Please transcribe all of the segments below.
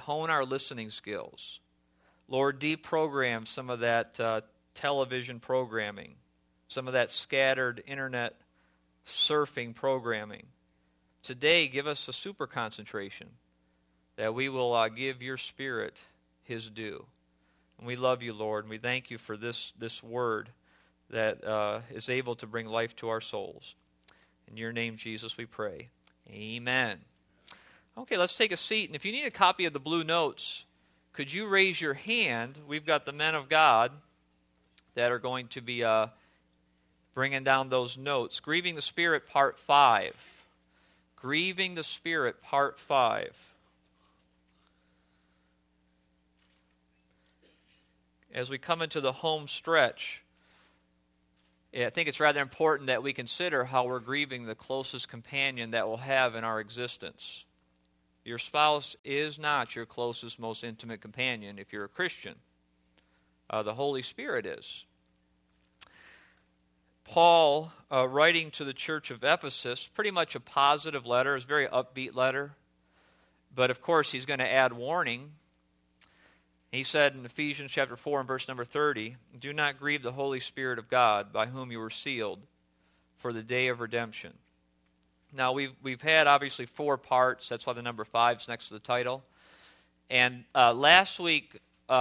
hone our listening skills. Lord, deprogram some of that television programming, some of that scattered internet surfing programming. Today, give us a super concentration that we will give your Spirit his due. And we love you, Lord, and we thank you for this word that is able to bring life to our souls. In your name, Jesus, we pray. Amen. Okay, let's take a seat. And if you need a copy of the blue notes, could you raise your hand? We've got the men of God that are going to be bringing down those notes. Grieving the Spirit, Part 5. Grieving the Spirit, Part 5. As we come into the home stretch, I think it's rather important that we consider how we're grieving the closest companion that we'll have in our existence. Your spouse is not your closest, most intimate companion if you're a Christian. The Holy Spirit is. Paul, writing to the church of Ephesus, pretty much a positive letter. It's a very upbeat letter. But of course, he's going to add warning. He said in Ephesians chapter 4 and verse number 30, "Do not grieve the Holy Spirit of God, by whom you were sealed for the day of redemption." Now, we've had obviously 4 parts. That's why the number 5 is next to the title. And last week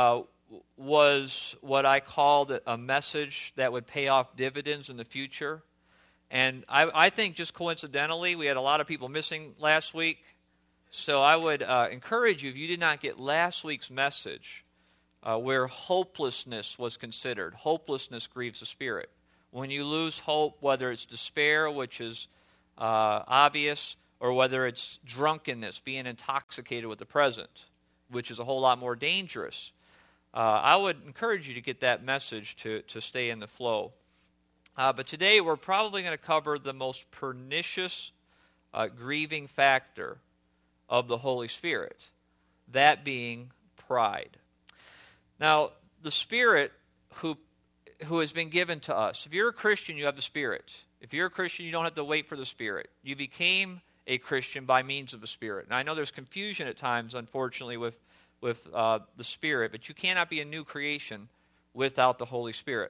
was what I called a message that would pay off dividends in the future. And I think just coincidentally, we had a lot of people missing last week. So I would encourage you, if you did not get last week's message, where hopelessness was considered. Hopelessness grieves the Spirit. When you lose hope, whether it's despair, which is obvious, or whether it's drunkenness, being intoxicated with the present, which is a whole lot more dangerous, I would encourage you to get that message to stay in the flow. But today we're probably going to cover the most pernicious grieving factor of the Holy Spirit, that being pride. Now, the Spirit who has been given to us, if you're a Christian, you have the Spirit. If you're a Christian, you don't have to wait for the Spirit. You became a Christian by means of the Spirit. And I know there's confusion at times, unfortunately, with the Spirit, but you cannot be a new creation without the Holy Spirit.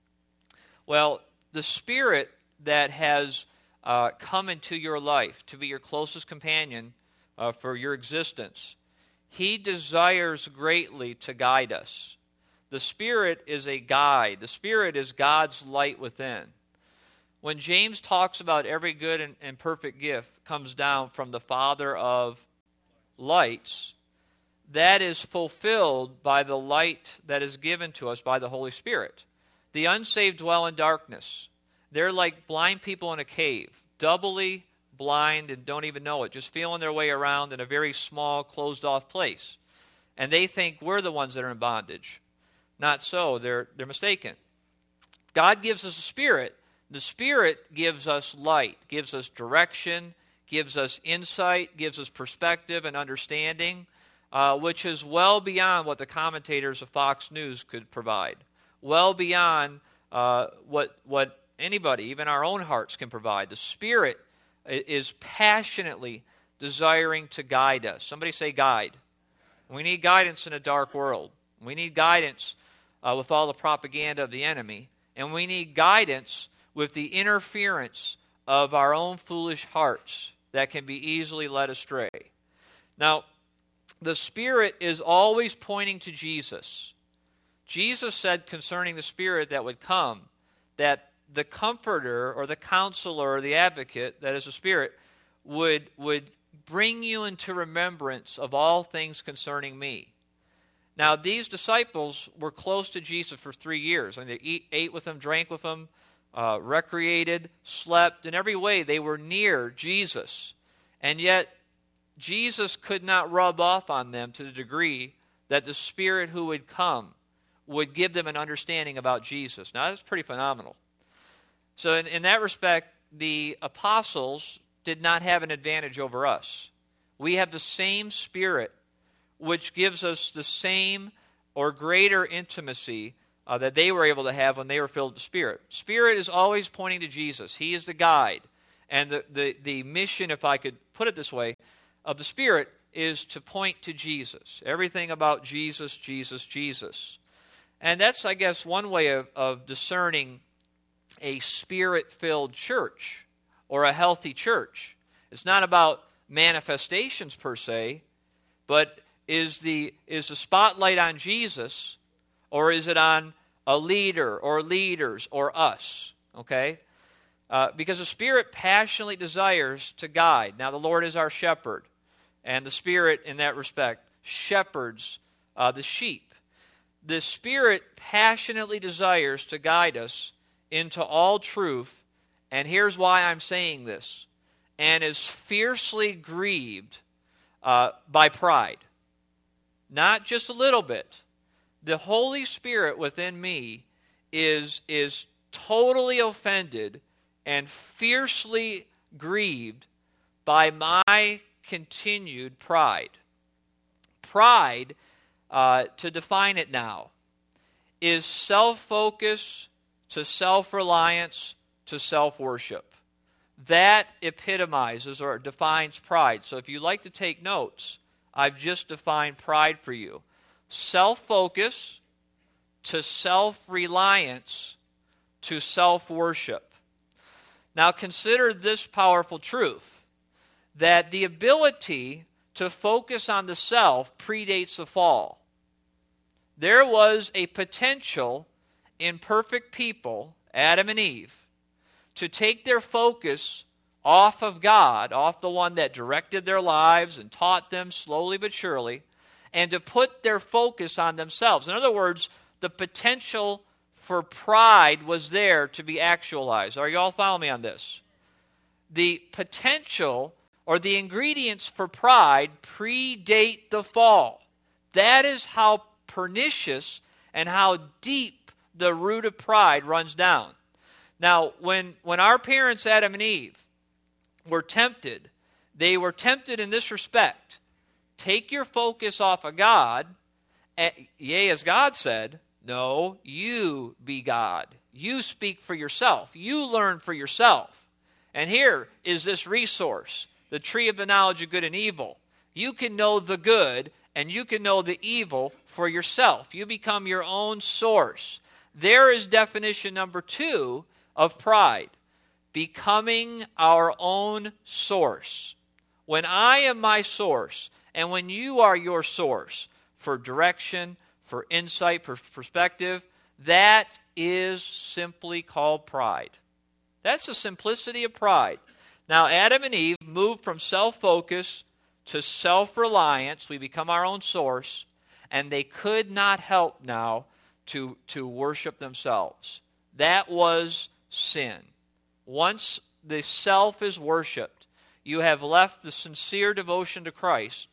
Well, the Spirit that has come into your life to be your closest companion for your existence, he desires greatly to guide us. The Spirit is a guide. The Spirit is God's light within. When James talks about every good and perfect gift comes down from the Father of lights, that is fulfilled by the light that is given to us by the Holy Spirit. The unsaved dwell in darkness. They're like blind people in a cave, doubly blind and don't even know it, just feeling their way around in a very small, closed-off place. And they think we're the ones that are in bondage. Not so. They're mistaken. God gives us a Spirit. The Spirit gives us light, gives us direction, gives us insight, gives us perspective and understanding, which is well beyond what the commentators of Fox News could provide. Well beyond what anybody, even our own hearts, can provide. The Spirit is passionately desiring to guide us. Somebody say guide. We need guidance in a dark world. We need guidance with all the propaganda of the enemy. And we need guidance with the interference of our own foolish hearts that can be easily led astray. Now, the Spirit is always pointing to Jesus. Jesus said concerning the Spirit that would come, that the Comforter or the Counselor or the Advocate, that is the Spirit, would bring you into remembrance of all things concerning me. Now, these disciples were close to Jesus for 3 years. I mean, they ate with him, drank with him, recreated, slept. In every way, they were near Jesus. And yet, Jesus could not rub off on them to the degree that the Spirit who would come would give them an understanding about Jesus. Now, that's pretty phenomenal. So in that respect, the apostles did not have an advantage over us. We have the same Spirit, which gives us the same or greater intimacy that they were able to have when they were filled with the Spirit. Spirit is always pointing to Jesus. He is the guide. And the mission, if I could put it this way, of the Spirit is to point to Jesus. Everything about Jesus, Jesus, Jesus. And that's, I guess, one way of discerning a Spirit-filled church or a healthy church. It's not about manifestations per se, but is the spotlight on Jesus, or is it on a leader or leaders or us? Okay? Because the Spirit passionately desires to guide. Now, the Lord is our shepherd, and the Spirit, in that respect, shepherds the sheep. The Spirit passionately desires to guide us into all truth, and here's why I'm saying this, and is fiercely grieved by pride. Not just a little bit. The Holy Spirit within me is totally offended and fiercely grieved by my continued pride. Pride, to define it now, is self-focus to self-reliance to self-worship. That epitomizes or defines pride. So if you like to take notes, I've just defined pride for you. Self-focus to self-reliance to self-worship. Now consider this powerful truth, that the ability to focus on the self predates the fall. There was a potential in perfect people, Adam and Eve, to take their focus off of God, off the one that directed their lives and taught them slowly but surely, and to put their focus on themselves. In other words, the potential for pride was there to be actualized. Are you all following me on this? The potential or the ingredients for pride predate the fall. That is how pernicious and how deep the root of pride runs down. Now, when our parents, Adam and Eve, were tempted, they were tempted in this respect. Take your focus off of God, yea, as God said, no, you be God. You speak for yourself. You learn for yourself. And here is this resource, the tree of the knowledge of good and evil. You can know the good and you can know the evil for yourself. You become your own source. There is definition number 2 of pride. Becoming our own source. When I am my source, and when you are your source for direction, for insight, for perspective, that is simply called pride. That's the simplicity of pride. Now, Adam and Eve moved from self-focus to self-reliance. We become our own source, and they could not help now to worship themselves. That was sin. Once the self is worshipped, you have left the sincere devotion to Christ,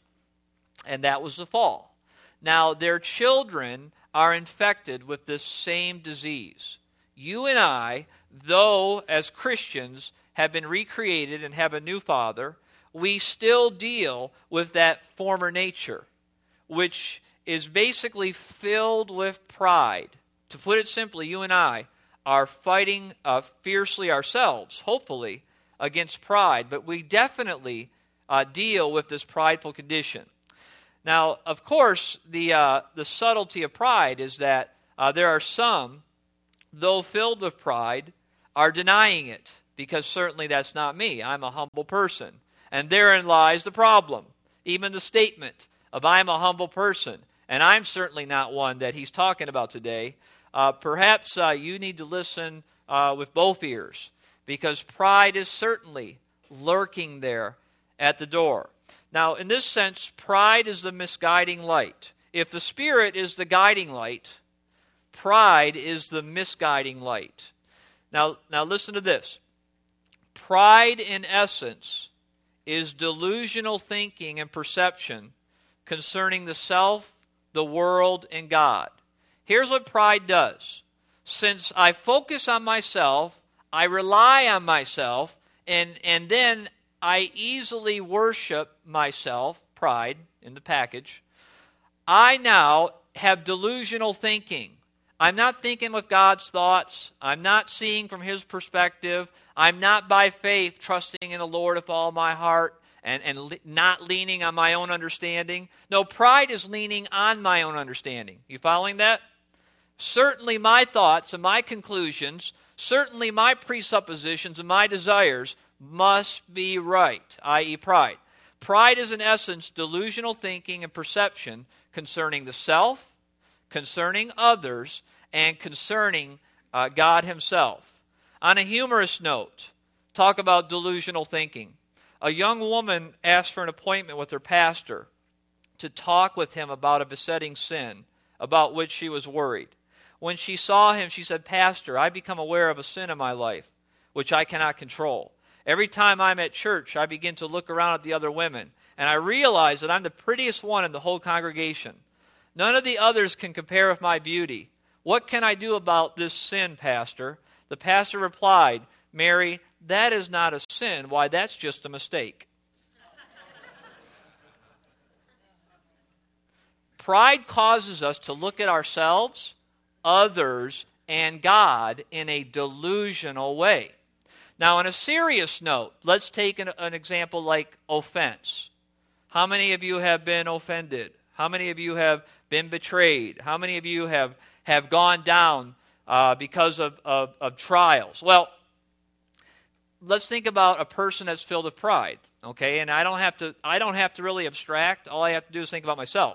and that was the fall. Now, their children are infected with this same disease. You and I, though as Christians have been recreated and have a new Father, we still deal with that former nature, which is basically filled with pride. To put it simply, you and I are fighting fiercely ourselves, hopefully, against pride, but we definitely deal with this prideful condition. Now, of course, the subtlety of pride is that there are some, though filled with pride, are denying it, because certainly that's not me. I'm a humble person. And therein lies the problem. Even the statement of I'm a humble person, and I'm certainly not one that he's talking about today. Perhaps you need to listen with both ears, because pride is certainly lurking there at the door. Now, in this sense, pride is the misguiding light. If the Spirit is the guiding light, pride is the misguiding light. Now listen to this. Pride, in essence, is delusional thinking and perception concerning the self, the world, and God. Here's what pride does. Since I focus on myself, I rely on myself, and then I easily worship myself, pride in the package, I now have delusional thinking. I'm not thinking with God's thoughts. I'm not seeing from His perspective. I'm not by faith trusting in the Lord with all my heart and not leaning on my own understanding. No, pride is leaning on my own understanding. You following that? Certainly my thoughts and my conclusions, certainly my presuppositions and my desires must be right, i.e. pride. Pride is in essence delusional thinking and perception concerning the self, concerning others, and concerning God himself. On a humorous note, talk about delusional thinking. A young woman asked for an appointment with her pastor to talk with him about a besetting sin about which she was worried. When she saw him, she said, "Pastor, I become aware of a sin in my life which I cannot control. Every time I'm at church, I begin to look around at the other women, and I realize that I'm the prettiest one in the whole congregation. None of the others can compare with my beauty. What can I do about this sin, Pastor?" The pastor replied, "Mary, that is not a sin. Why, that's just a mistake." Pride causes us to look at ourselves, others, and God in a delusional way. Now, on a serious note, let's take an example like offense. How many of you have been offended? How many of you have been betrayed? How many of you have gone down because of trials? Well, let's think about a person that's filled with pride, okay? And I don't have to really abstract. All I have to do is think about myself.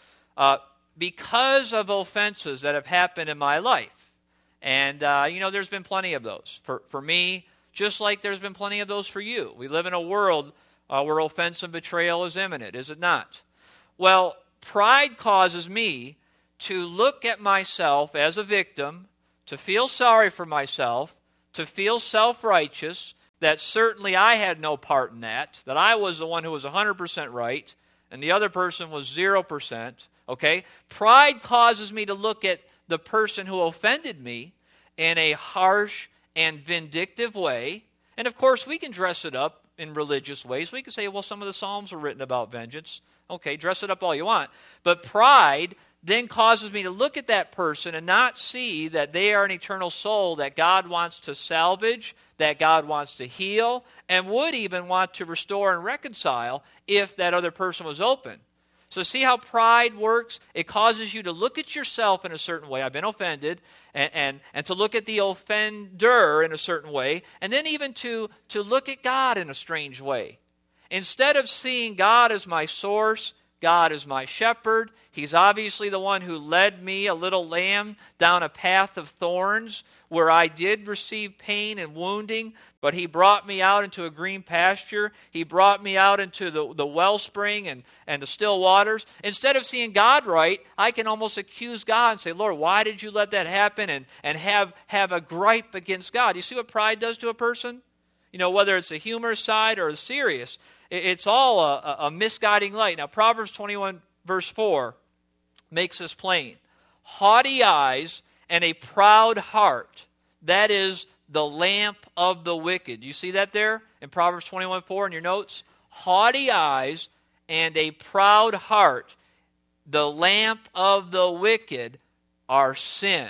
Because of offenses that have happened in my life, and there's been plenty of those for me, just like there's been plenty of those for you. We live in a world where offense and betrayal is imminent, is it not? Well, pride causes me to look at myself as a victim, to feel sorry for myself, to feel self-righteous, that certainly I had no part in that I was the one who was 100% right, and the other person was 0%, okay? Pride causes me to look at the person who offended me in a harsh and vindictive way. And of course, we can dress it up in religious ways. We can say, well, some of the Psalms are written about vengeance. Okay, dress it up all you want. But pride then causes me to look at that person and not see that they are an eternal soul that God wants to salvage, that God wants to heal, and would even want to restore and reconcile if that other person was open. So see how pride works? It causes you to look at yourself in a certain way. I've been offended, and to look at the offender in a certain way, and then even to look at God in a strange way. Instead of seeing God as my source, God is my shepherd. He's obviously the one who led me, a little lamb, down a path of thorns where I did receive pain and wounding, but he brought me out into a green pasture. He brought me out into the wellspring and the still waters. Instead of seeing God right, I can almost accuse God and say, Lord, why did you let that happen? And have a gripe against God. You see what pride does to a person? Whether it's a humorous side or a serious, it's all a misguiding light. Now, Proverbs 21, verse 4 makes this plain. Haughty eyes and a proud heart, that is the lamp of the wicked. You see that there in Proverbs 21:4 in your notes? Haughty eyes and a proud heart, the lamp of the wicked, are sin.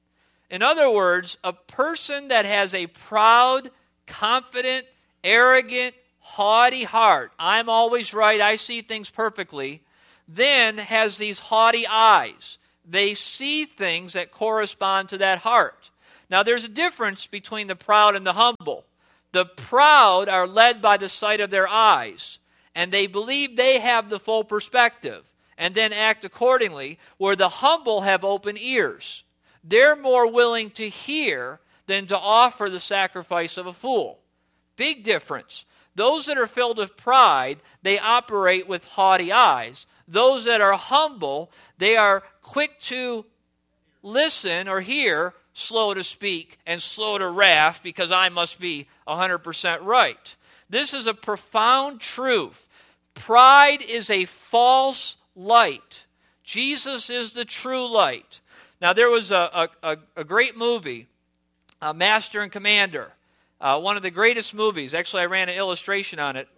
In other words, a person that has a proud, confident, arrogant, haughty heart, I'm always right, I see things perfectly, then has these haughty eyes. They see things that correspond to that heart. Now, there's a difference between the proud and the humble. The proud are led by the sight of their eyes, and they believe they have the full perspective, and then act accordingly, where the humble have open ears. They're more willing to hear than to offer the sacrifice of a fool. Big difference. Those that are filled with pride, they operate with haughty eyes. Those that are humble, they are quick to listen or hear, slow to speak, and slow to wrath, because I must be 100% right. This is a profound truth. Pride is a false light. Jesus is the true light. Now, there was a great movie, Master and Commander, one of the greatest movies. Actually, I ran an illustration on it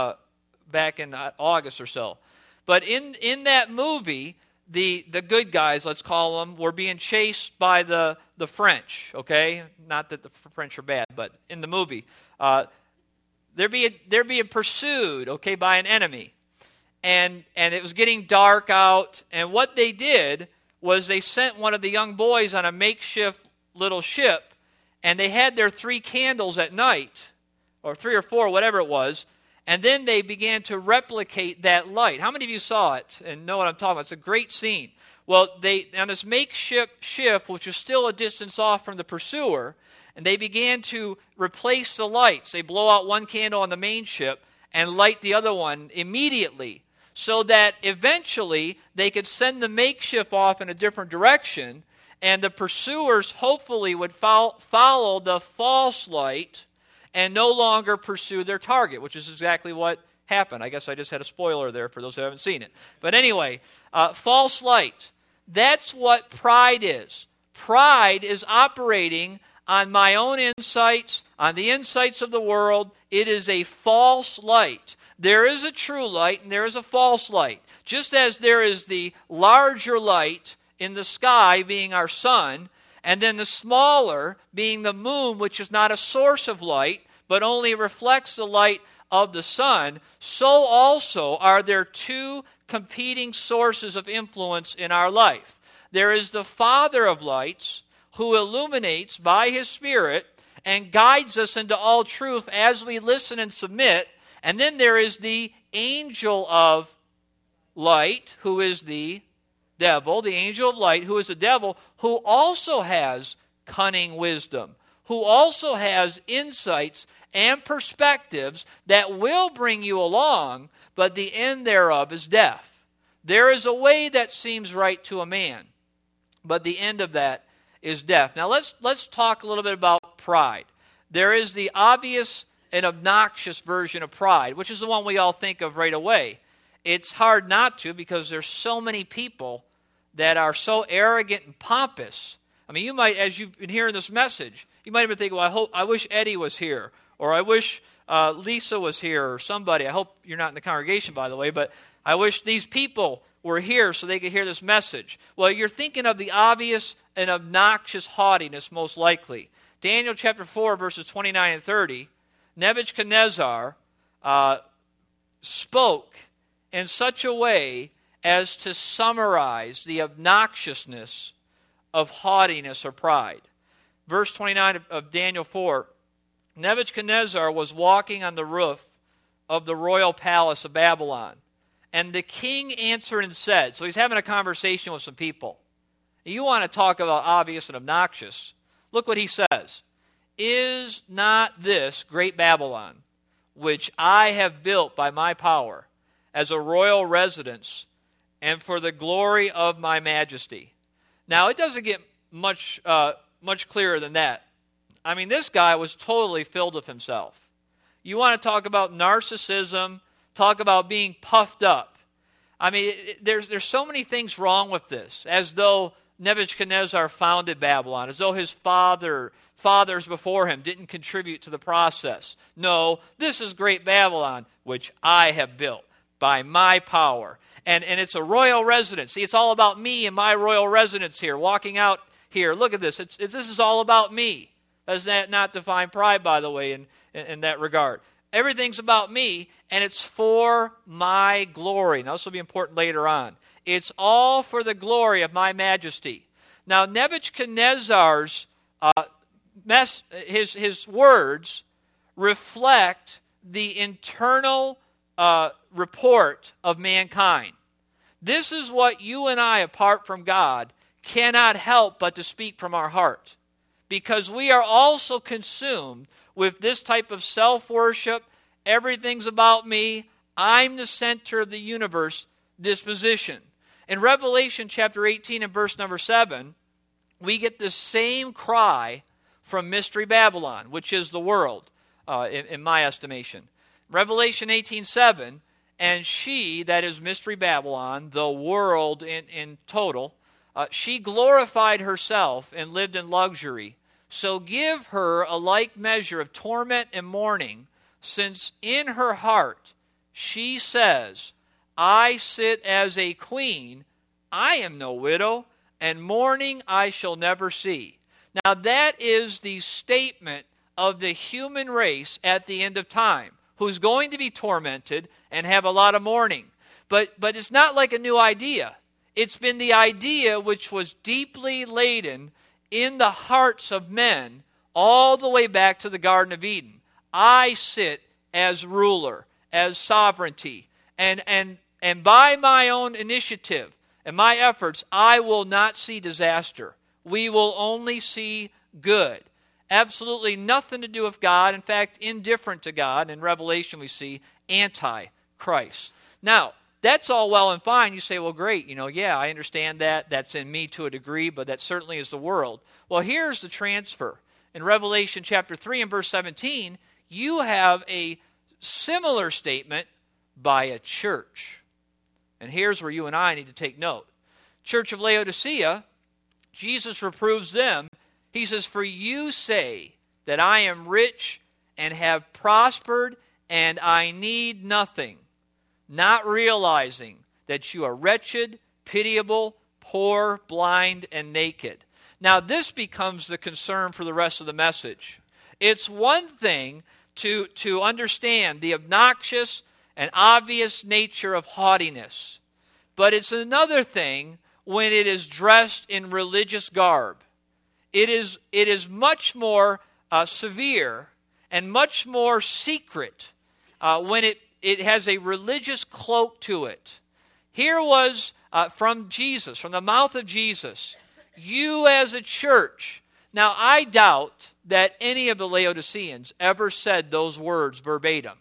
back in August or so. But in that movie, the good guys, let's call them, were being chased by the French, okay? Not that the French are bad, but in the movie, they're being pursued, okay, by an enemy. And it was getting dark out. And what they did was they sent one of the young boys on a makeshift little ship. And they had their 3 candles at night, or 3 or 4, whatever it was. And then they began to replicate that light. How many of you saw it and know what I'm talking about? It's a great scene. Well, they on this makeshift ship, which was still a distance off from the pursuer, and they began to replace the lights. They blow out one candle on the main ship and light the other one immediately, so that eventually they could send the makeshift off in a different direction, and the pursuers hopefully would follow the false light and no longer pursue their target, which is exactly what happened. I guess I just had a spoiler there for those who haven't seen it. But anyway, false light. That's what pride is. Pride is operating on my own insights, on the insights of the world. It is a false light. There is a true light and there is a false light. Just as there is the larger light in the sky being our sun, and then the smaller being the moon, which is not a source of light, but only reflects the light of the sun, so also are there 2 competing sources of influence in our life. There is the Father of lights, who illuminates by His Spirit and guides us into all truth as we listen and submit. And then there is the angel of light, who is the devil, the angel of light, who is the devil, who also has cunning wisdom, who also has insights and perspectives that will bring you along, but the end thereof is death. There is a way that seems right to a man, but the end of that is death. Now let's talk a little bit about pride. There is the obvious and obnoxious version of pride, which is the one we all think of right away. It's hard not to, because there's so many people that are so arrogant and pompous. I mean, you might, as you've been hearing this message, you might even think, well, I wish Eddie was here, or I wish Lisa was here, or somebody. I hope you're not in the congregation, by the way, but I wish these people were here so they could hear this message. Well, you're thinking of the obvious and obnoxious haughtiness, most likely. Daniel chapter 4, verses 29 and 30, Nebuchadnezzar spoke in such a way as to summarize the obnoxiousness of haughtiness or pride. Verse 29 of Daniel 4, Nebuchadnezzar was walking on the roof of the royal palace of Babylon, and the king answered and said, so he's having a conversation with some people. You want to talk about obvious and obnoxious. Look what he says. Is not this great Babylon, which I have built by my power, as a royal residence, and for the glory of my majesty? Now, it doesn't get much clearer than that. I mean, this guy was totally filled with himself. You want to talk about narcissism, talk about being puffed up. I mean, there's so many things wrong with this, as though Nebuchadnezzar founded Babylon, as though his fathers before him didn't contribute to the process. No, this is great Babylon, which I have built by my power. And it's a royal residence. See, it's all about me and my royal residence here, walking out here. Look at this. This is all about me. Does that not define pride, by the way, in that regard? Everything's about me, and it's for my glory. Now, this will be important later on. It's all for the glory of my majesty. Now, Nebuchadnezzar's his words reflect the internal report of mankind. This is what you and I, apart from God, cannot help but to speak from our heart, because we are also consumed with this type of self-worship. Everything's about me. I'm the center of the universe disposition. In Revelation chapter 18 and verse number 7, we get the same cry from Mystery Babylon, which is the world, in my estimation. Revelation 18:7, and she, that is Mystery Babylon, the world in total, she glorified herself and lived in luxury. So give her a like measure of torment and mourning, since in her heart she says, I sit as a queen, I am no widow, and mourning I shall never see. Now that is the statement of the human race at the end of time. who's going to be tormented and have a lot of mourning. But it's not like a new idea. It's been the idea which was deeply laden in the hearts of men all the way back to the Garden of Eden. I sit as ruler, as sovereignty, and by my own initiative and my efforts, I will not see disaster. We will only see good. Absolutely nothing to do with God. In fact, indifferent to God. In Revelation we see anti-Christ. Now, that's all well and fine. You say, well, great, yeah, I understand that. That's in me to a degree, but that certainly is the world. Well, here's the transfer. In Revelation chapter 3 and verse 17, you have a similar statement by a church. And here's where you and I need to take note. Church of Laodicea, Jesus reproves them. He says, for you say that I am rich and have prospered and I need nothing, not realizing that you are wretched, pitiable, poor, blind, and naked. Now this becomes the concern for the rest of the message. It's one thing to understand the obnoxious and obvious nature of haughtiness, but it's another thing when it is dressed in religious garb. It is much more severe and much more secret when it has a religious cloak to it. Here was from Jesus, from the mouth of Jesus, you as a church. Now, I doubt that any of the Laodiceans ever said those words verbatim.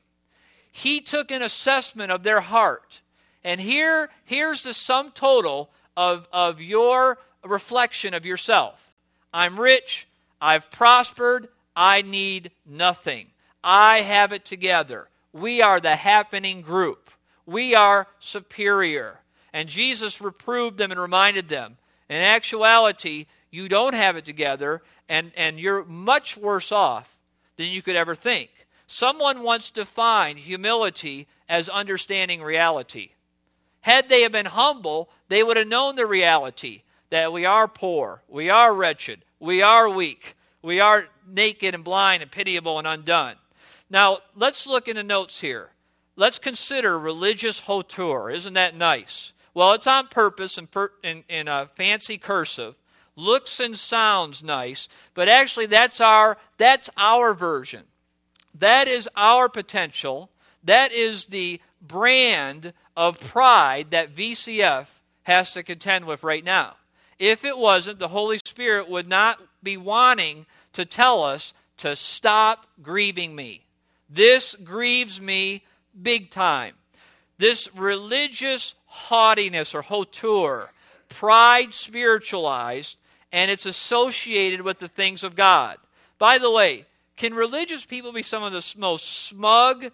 He took an assessment of their heart. And here's the sum total of your reflection of yourself. I'm rich, I've prospered, I need nothing. I have it together. We are the happening group. We are superior. And Jesus reproved them and reminded them, in actuality, you don't have it together, and you're much worse off than you could ever think. Someone once defined humility as understanding reality. Had they have been humble, they would have known the reality that we are poor, we are wretched, we are weak, we are naked and blind and pitiable and undone. Now, let's look in the notes here. Let's consider religious hauteur. Isn't that nice? Well, it's on purpose in a fancy cursive. Looks and sounds nice, but actually that's our version. That is our potential. That is the brand of pride that VCF has to contend with right now. If it wasn't, the Holy Spirit would not be wanting to tell us to stop grieving me. This grieves me big time. This religious haughtiness or hauteur, pride spiritualized, and it's associated with the things of God. By the way, can religious people be some of the most smug,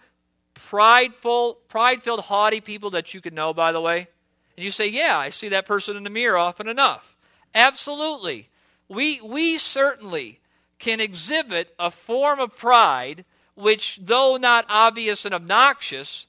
pride-filled, haughty people that you could know, by the way? And you say, yeah, I see that person in the mirror often enough. Absolutely. We certainly can exhibit a form of pride which, though not obvious and obnoxious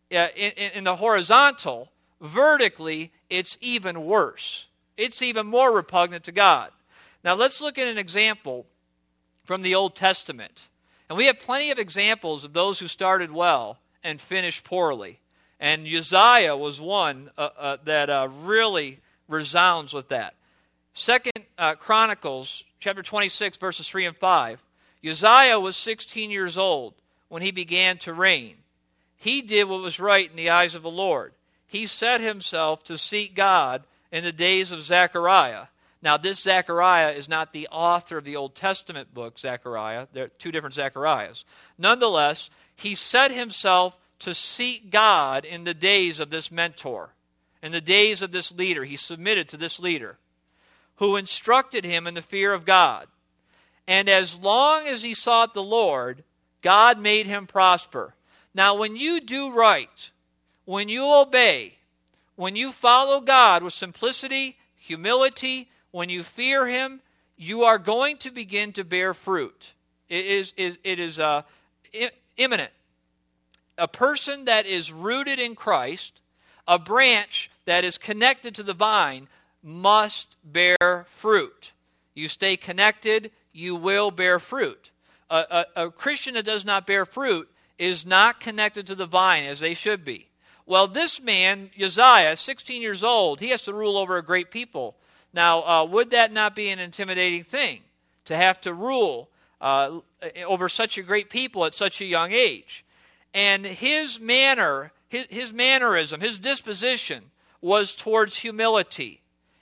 in the horizontal, vertically, it's even worse. It's even more repugnant to God. Now let's look at an example from the Old Testament. And we have plenty of examples of those who started well and finished poorly. And Uzziah was one that really resounds with that. 2 Chronicles chapter 26, verses 3 and 5. Uzziah was 16 years old when he began to reign. He did what was right in the eyes of the Lord. He set himself to seek God in the days of Zechariah. Now, this Zechariah is not the author of the Old Testament book, Zechariah. There are two different Zechariahs. Nonetheless, he set himself to seek God in the days of this mentor, in the days of this leader. He submitted to this leader who instructed him in the fear of God. And as long as he sought the Lord, God made him prosper. Now, when you do right, when you obey, when you follow God with simplicity, humility, when you fear Him, you are going to begin to bear fruit. It is imminent. A person that is rooted in Christ, a branch that is connected to the vine, must bear fruit. You stay connected, you will bear fruit. A Christian that does not bear fruit is not connected to the vine as they should be. Well, this man, Uzziah, 16 years old, he has to rule over a great people. Now, would that not be an intimidating thing, to have to rule over such a great people at such a young age? And his manner, his mannerism, his disposition was towards humility.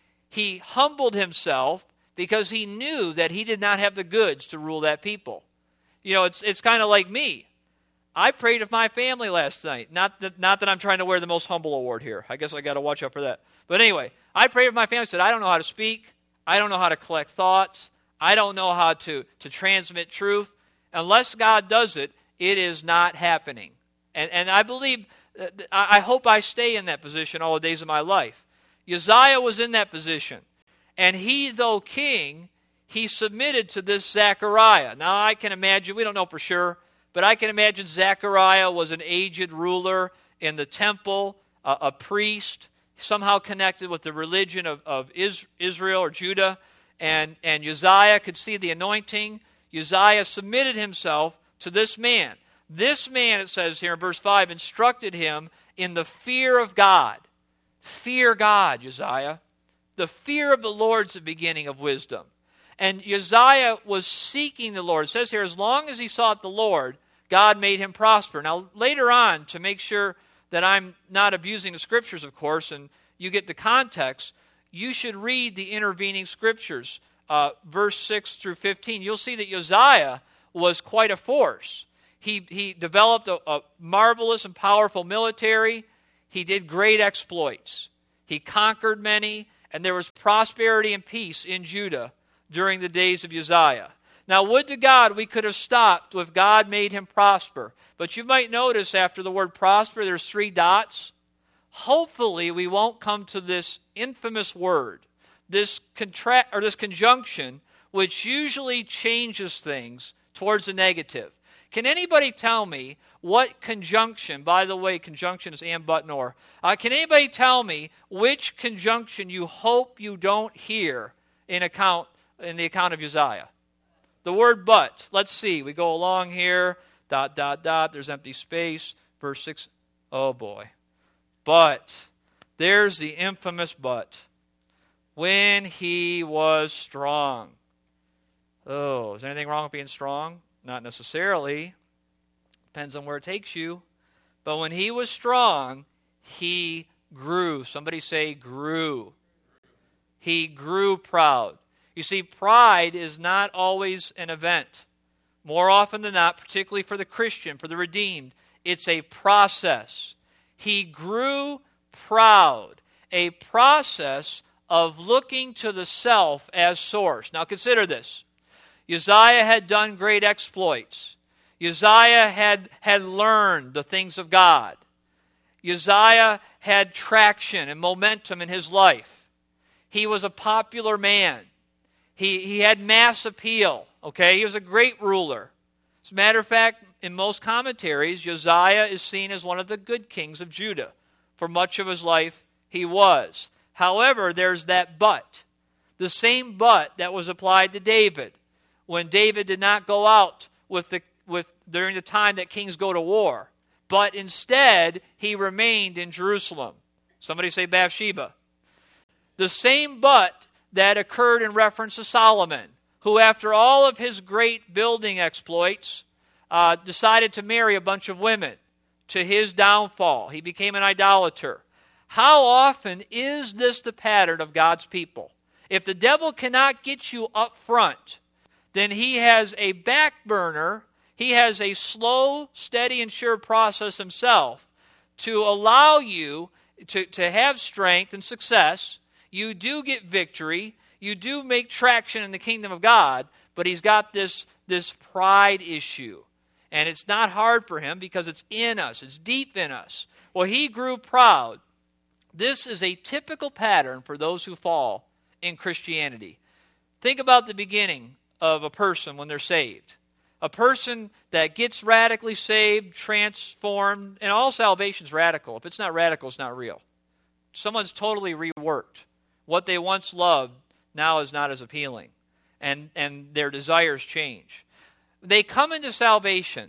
He humbled himself because he knew that he did not have the goods to rule that people. You know, it's kind of like me. I prayed with my family last night. Not that I'm trying to wear the most humble award here. I guess I got to watch out for that. But anyway, I prayed with my family. I said, I don't know how to speak. I don't know how to collect thoughts. I don't know how to transmit truth. Unless God does it, it is not happening. And I believe, I hope I stay in that position all the days of my life. Uzziah was in that position. And he, though king, he submitted to this Zechariah. Now I can imagine, we don't know for sure, but I can imagine Zechariah was an aged ruler in the temple, a priest, somehow connected with the religion of Israel or Judah. And Uzziah could see the anointing. Uzziah submitted himself to this man. This man, it says here in verse 5, instructed him in the fear of God. Fear God, Uzziah. The fear of the Lord is the beginning of wisdom. And Uzziah was seeking the Lord. It says here, as long as he sought the Lord, God made him prosper. Now, later on, to make sure that I'm not abusing the Scriptures, of course, and you get the context, you should read the intervening Scriptures, verse 6 through 15. You'll see that Uzziah was quite a force. He developed a marvelous and powerful military. He did great exploits. He conquered many, and there was prosperity and peace in Judah during the days of Uzziah. Now, would to God we could have stopped with God made him prosper. But you might notice after the word prosper, there's 3 dots. Hopefully, we won't come to this infamous word, this conjunction, which usually changes things towards the negative. Can anybody tell me what conjunction, by the way, conjunction is and, but, nor. Can anybody tell me which conjunction you hope you don't hear in the account of Uzziah? The word but. Let's see. We go along here. ... There's empty space. Verse 6. Oh boy. But. There's the infamous but. When he was strong. Oh, is there anything wrong with being strong? Not necessarily. Depends on where it takes you. But when he was strong, he grew. Somebody say grew. He grew proud. You see, pride is not always an event. More often than not, particularly for the Christian, for the redeemed, it's a process. He grew proud. A process of looking to the self as source. Now consider this. Uzziah had done great exploits. Uzziah had learned the things of God. Uzziah had traction and momentum in his life. He was a popular man. He had mass appeal, okay? He was a great ruler. As a matter of fact, in most commentaries, Uzziah is seen as one of the good kings of Judah. For much of his life, he was. However, there's that but. The same but that was applied to David. When David did not go out during the time that kings go to war, but instead, he remained in Jerusalem. Somebody say Bathsheba. The same but that occurred in reference to Solomon, who after all of his great building exploits, decided to marry a bunch of women to his downfall. He became an idolater. How often is this the pattern of God's people? If the devil cannot get you up front, then he has a back burner, he has a slow, steady, and sure process himself to allow you to have strength and success. You do get victory. You do make traction in the kingdom of God, but he's got this pride issue. And it's not hard for him because it's in us. It's deep in us. Well, he grew proud. This is a typical pattern for those who fall in Christianity. Think about the beginning of a person when they're saved. A person that gets radically saved, transformed, and all salvation's radical. If it's not radical, it's not real. Someone's totally reworked. What they once loved now is not as appealing. And their desires change. They come into salvation,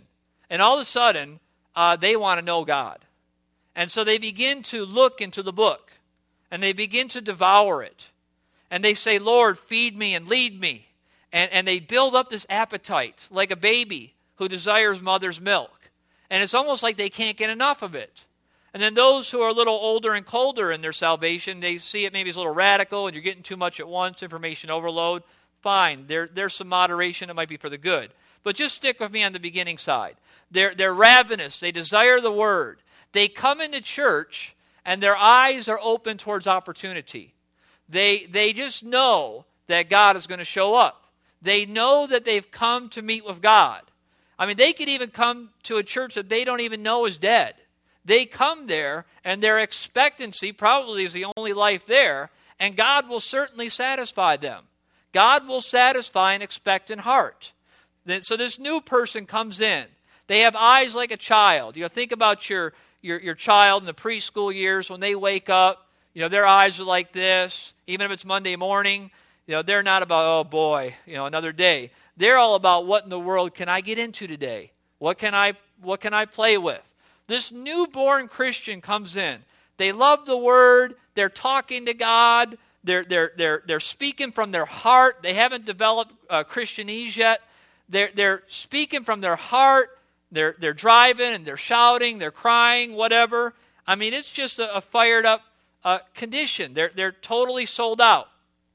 And all of a sudden, they want to know God. And so they begin to look into the book. And they begin to devour it. And they say, Lord, feed me and lead me. And they build up this appetite like a baby who desires mother's milk. And it's almost like they can't get enough of it. And then those who are a little older and colder in their salvation, they see it maybe as a little radical and you're getting too much at once, information overload. Fine, there's some moderation. It might be for the good. But just stick with me on the beginning side. They're ravenous. They desire the Word. They come into church and their eyes are open towards opportunity. They just know that God is going to show up. They know that they've come to meet with God. I mean, they could even come to a church that they don't even know is dead. They come there, and their expectancy probably is the only life there, and God will certainly satisfy them. God will satisfy an expectant heart. So this new person comes in. They have eyes like a child. Think about your child in the preschool years when they wake up. Their eyes are like this. Even if it's Monday morning, they're not about, oh boy, another day. They're all about what in the world can I get into today? What can I play with? This newborn Christian comes in. They love the Word. They're talking to God. They're speaking from their heart. They haven't developed Christianese yet. They're speaking from their heart. They're driving and they're shouting. They're crying. Whatever. I mean, it's just a fired up condition. They're totally sold out.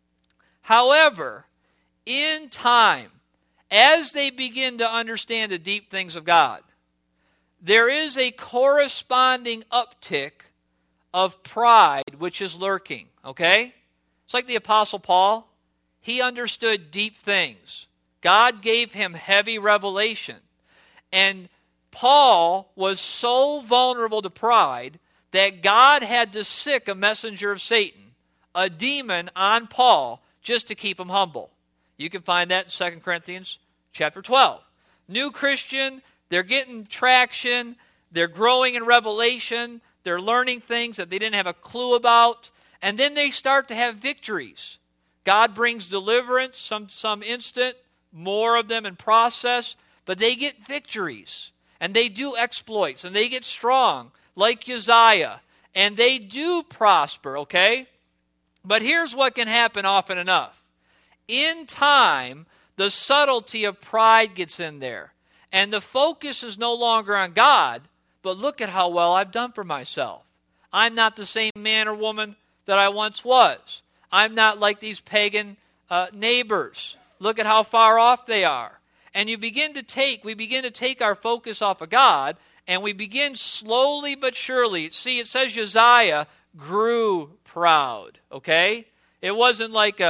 However, in time, as they begin to understand the deep things of God, there is a corresponding uptick of pride which is lurking, okay? It's like the Apostle Paul. He understood deep things. God gave him heavy revelation. And Paul was so vulnerable to pride that God had to sick a messenger of Satan, a demon on Paul, just to keep him humble. You can find that in 2 Corinthians chapter 12. New Christian, they're getting traction, they're growing in revelation, they're learning things that they didn't have a clue about, and then they start to have victories. God brings deliverance, some instant, more of them in process, but they get victories, and they do exploits, and they get strong, like Uzziah, and they do prosper, okay? But here's what can happen often enough. In time, the subtlety of pride gets in there. And the focus is no longer on God, but look at how well I've done for myself. I'm not the same man or woman that I once was. I'm not like these pagan neighbors. Look at how far off they are. And we begin to take our focus off of God, and we begin slowly but surely. See, it says Uzziah grew proud, okay? It wasn't like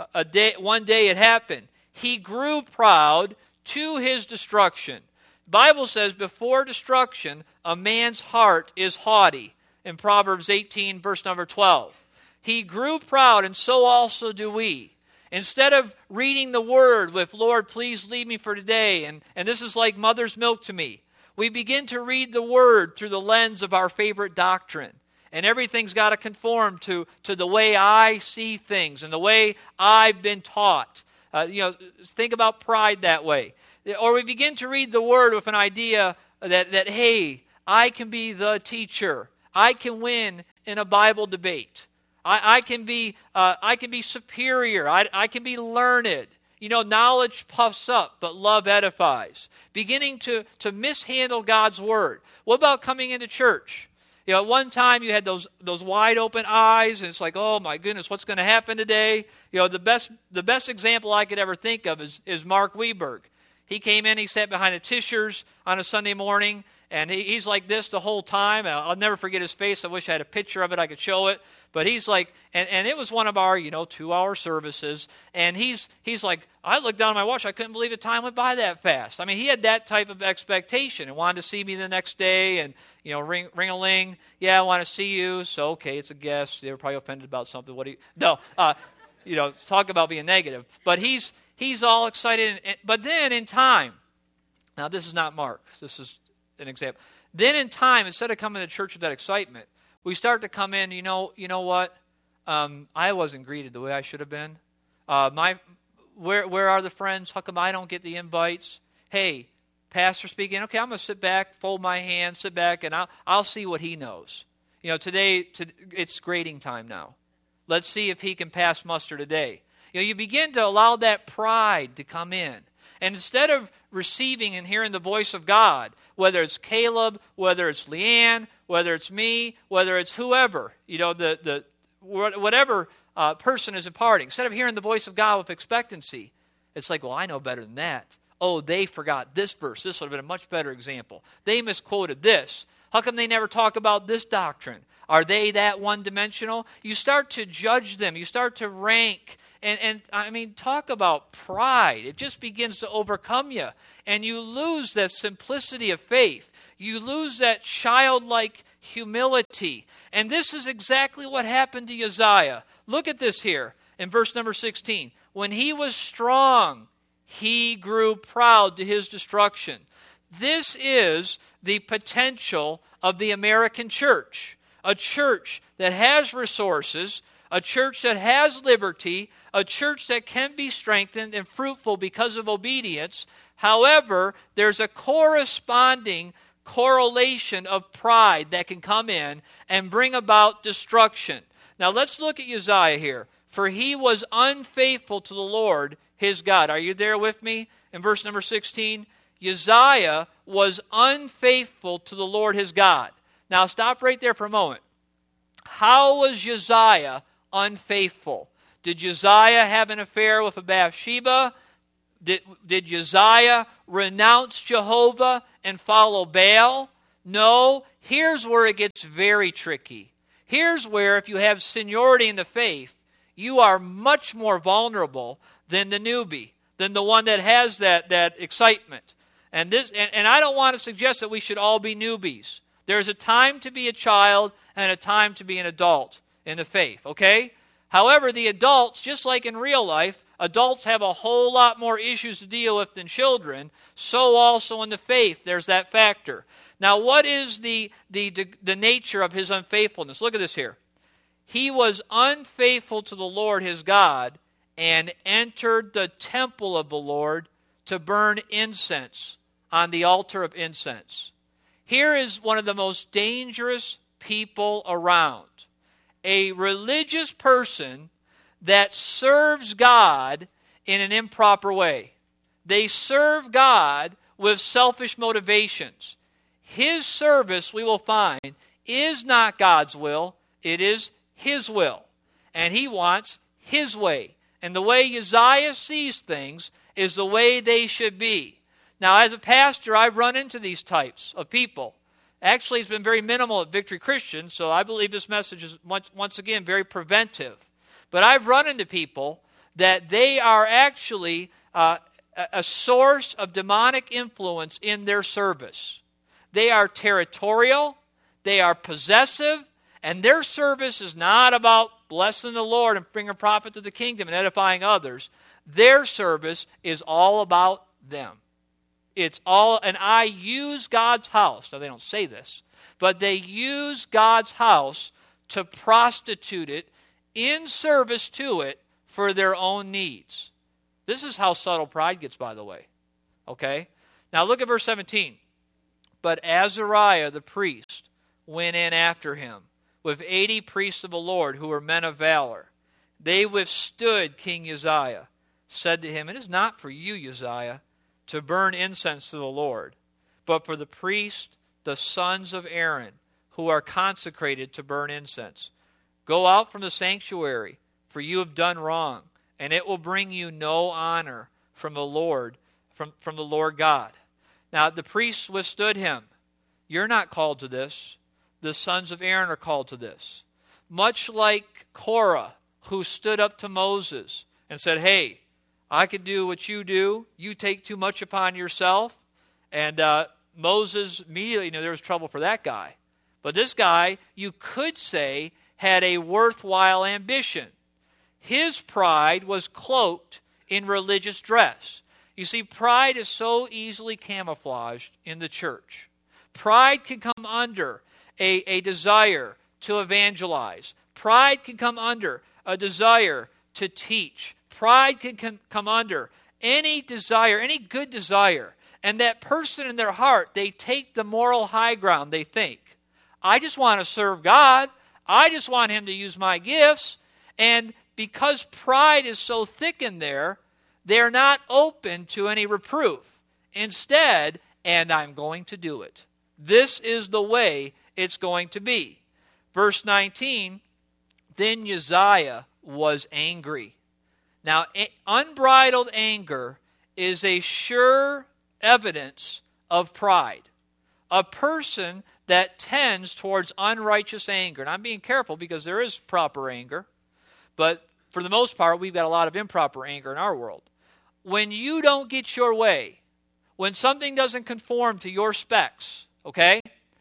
one day it happened. He grew proud to his destruction. The Bible says before destruction, a man's heart is haughty. In Proverbs 18, verse number 12. He grew proud, and so also do we. Instead of reading the Word with, Lord, please lead me for today, and this is like mother's milk to me, we begin to read the Word through the lens of our favorite doctrine. And everything's got to conform to the way I see things and the way I've been taught. Think about pride that way. Or we begin to read the Word with an idea that hey, I can be the teacher. I can win in a Bible debate. I can be superior. I can be learned. Knowledge puffs up, but love edifies. Beginning to mishandle God's Word. What about coming into church? At one time you had those wide open eyes, and it's like, oh my goodness, what's going to happen today? The best example I could ever think of is Mark Weberg. He came in, he sat behind the Tishers on a Sunday morning, and he's like this the whole time. I'll never forget his face. I wish I had a picture of it. I could show it. But he's like, and it was one of our, 2-hour services. And he's like, I looked down at my watch. I couldn't believe the time went by that fast. I mean, he had that type of expectation and wanted to see me the next day. And, ring-a-ling. Yeah, I want to see you. So, okay, it's a guest. They were probably offended about something. Talk about being negative. But he's all excited. But then in time, now this is not Mark. This is an example. Then in time, instead of coming to church with that excitement, we start to come in, you know what? I wasn't greeted the way I should have been. Where are the friends? How come I don't get the invites? Hey, pastor speaking, okay, I'm going to sit back, fold my hands, sit back, and I'll see what he knows. Today it's grading time now. Let's see if he can pass muster today. You begin to allow that pride to come in. And instead of receiving and hearing the voice of God, whether it's Caleb, whether it's Leanne, whether it's me, whether it's whoever, whatever person is imparting, instead of hearing the voice of God with expectancy, it's like, well, I know better than that. Oh, they forgot this verse. This would have been a much better example. They misquoted this. How come they never talk about this doctrine? Are they that one-dimensional? You start to judge them. You start to rank. And I mean, talk about pride. It just begins to overcome you. And you lose that simplicity of faith. You lose that childlike humility. And this is exactly what happened to Uzziah. Look at this here in verse number 16. When he was strong, he grew proud to his destruction. This is the potential of the American church. A church that has resources, a church that has liberty, a church that can be strengthened and fruitful because of obedience. However, there's a corresponding correlation of pride that can come in and bring about destruction. Now let's look at Uzziah here. For he was unfaithful to the Lord his God. Are you there with me? In verse number 16, Uzziah was unfaithful to the Lord his God. Now stop right there for a moment. How was Uzziah unfaithful? Did Uzziah have an affair with a Bathsheba? Did Uzziah renounce Jehovah and follow Baal? No. Here's where it gets very tricky. Here's where, if you have seniority in the faith, you are much more vulnerable than the newbie, than the one that has that excitement. And I don't want to suggest that we should all be newbies. There's a time to be a child and a time to be an adult in the faith, okay? However, the adults, just like in real life, adults have a whole lot more issues to deal with than children. So also in the faith, there's that factor. Now, what is the nature of his unfaithfulness? Look at this here. He was unfaithful to the Lord his God and entered the temple of the Lord to burn incense on the altar of incense. Here is one of the most dangerous people around. A religious person that serves God in an improper way. They serve God with selfish motivations. His service, we will find, is not God's will. It is his will. And he wants his way. And the way Uzziah sees things is the way they should be. Now, as a pastor, I've run into these types of people. Actually, it's been very minimal at Victory Christian, so I believe this message is, once again, very preventive. But I've run into people that they are actually a source of demonic influence in their service. They are territorial, they are possessive, and their service is not about blessing the Lord and bringing profit to the kingdom and edifying others. Their service is all about them. It's all, and I use God's house. Now, they don't say this, but they use God's house to prostitute it in service to it for their own needs. This is how subtle pride gets, by the way. Okay? Now, look at verse 17. But Azariah the priest went in after him with 80 priests of the Lord who were men of valor. They withstood King Uzziah, said to him, It is not for you, Uzziah, to burn incense to the Lord, but for the priests, the sons of Aaron, who are consecrated to burn incense. Go out from the sanctuary, for you have done wrong, and it will bring you no honor from the Lord, from the Lord God. Now the priests withstood him. You're not called to this. The sons of Aaron are called to this. Much like Korah, who stood up to Moses and said, Hey, I can do what you do. You take too much upon yourself. And Moses immediately knew there was trouble for that guy. But this guy, you could say, had a worthwhile ambition. His pride was cloaked in religious dress. You see, pride is so easily camouflaged in the church. Pride can come under a desire to evangelize. Pride can come under a desire to teach. Pride can come under any desire, any good desire. And that person in their heart, they take the moral high ground. They think, I just want to serve God. I just want him to use my gifts. And because pride is so thick in there, they're not open to any reproof. Instead, and I'm going to do it. This is the way it's going to be. Verse 19, then Uzziah was angry. Now, unbridled anger is a sure evidence of pride. A person that tends towards unrighteous anger. And I'm being careful because there is proper anger. But for the most part, we've got a lot of improper anger in our world. When you don't get your way, when something doesn't conform to your specs, okay,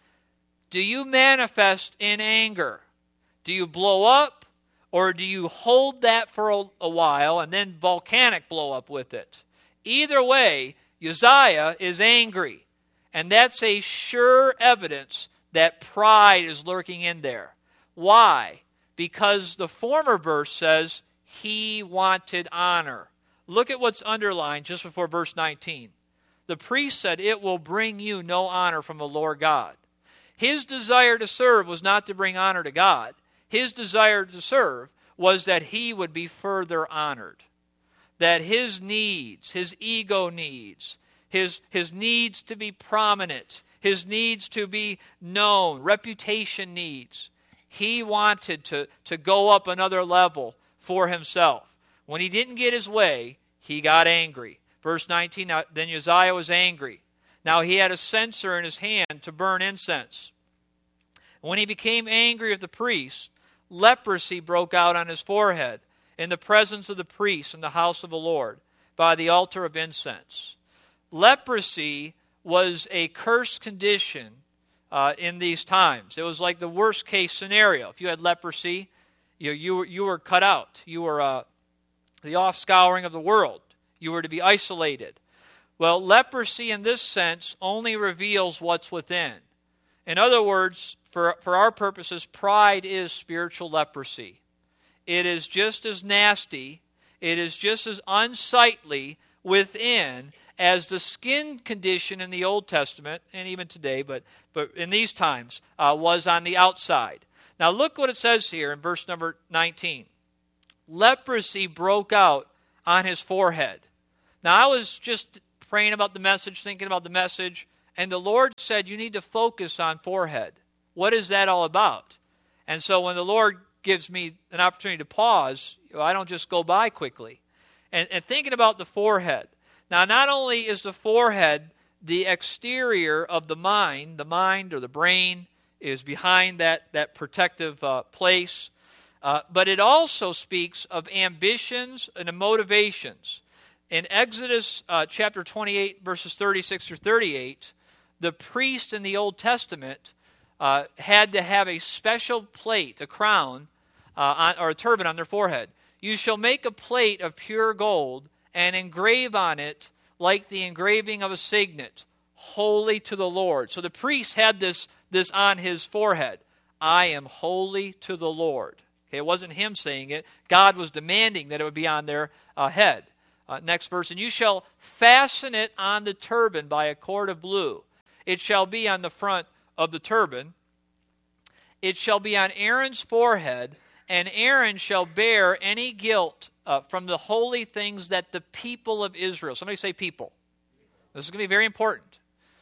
do you manifest in anger? Do you blow up? Or do you hold that for a while and then volcanic blow up with it? Either way, Uzziah is angry. And that's a sure evidence that pride is lurking in there. Why? Because the former verse says he wanted honor. Look at what's underlined just before verse 19. The priest said, it will bring you no honor from the Lord God. His desire to serve was not to bring honor to God. His desire to serve was that he would be further honored. That his needs, his ego needs, his needs to be prominent, his needs to be known, reputation needs, he wanted to go up another level for himself. When he didn't get his way, he got angry. Verse 19, then Uzziah was angry. Now he had a censer in his hand to burn incense. When he became angry of the priest, leprosy broke out on his forehead in the presence of the priests in the house of the Lord by the altar of incense. Leprosy was a cursed condition in these times. It was like the worst case scenario. If you had leprosy, you were cut out. You were the offscouring of the world. You were to be isolated. Well, leprosy in this sense only reveals what's within. In other words, for our purposes, pride is spiritual leprosy. It is just as nasty, it is just as unsightly within as the skin condition in the Old Testament, and even today, but in these times, was on the outside. Now look what it says here in verse number 19. Leprosy broke out on his forehead. Now I was just praying about the message, thinking about the message, and the Lord said you need to focus on forehead. What is that all about? And so when the Lord gives me an opportunity to pause, I don't just go by quickly. And thinking about the forehead. Now, not only is the forehead the exterior of the mind or the brain is behind that protective place, but it also speaks of ambitions and motivations. In Exodus chapter 28, verses 36 through 38, the priest in the Old Testament had to have a special plate, a crown, or a turban on their forehead. You shall make a plate of pure gold and engrave on it like the engraving of a signet, holy to the Lord. So the priest had this on his forehead. I am holy to the Lord. Okay, it wasn't him saying it. God was demanding that it would be on their head. Next verse, and you shall fasten it on the turban by a cord of blue. It shall be on the front of the turban. It shall be on Aaron's forehead, and Aaron shall bear any guilt from the holy things that the people of Israel. Somebody say people. This is going to be very important.